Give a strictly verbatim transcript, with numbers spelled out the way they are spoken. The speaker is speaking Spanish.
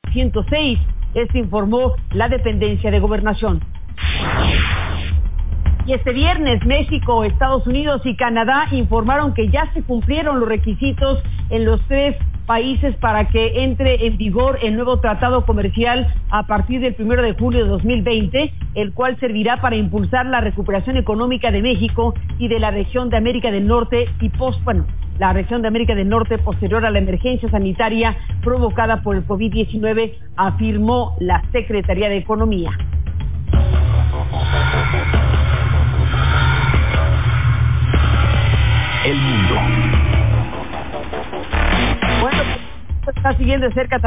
ciento seis. Esto informó la dependencia de Gobernación. Y este viernes, México, Estados Unidos y Canadá informaron que ya se cumplieron los requisitos en los tres países para que entre en vigor el nuevo tratado comercial a partir del primero de julio de dos mil veinte, el cual servirá para impulsar la recuperación económica de México y de la región de América del Norte y post, bueno, la región de América del Norte posterior a la emergencia sanitaria provocada por el COVID diecinueve, afirmó la Secretaría de Economía. El mundo. Bueno, está siguiendo de cerca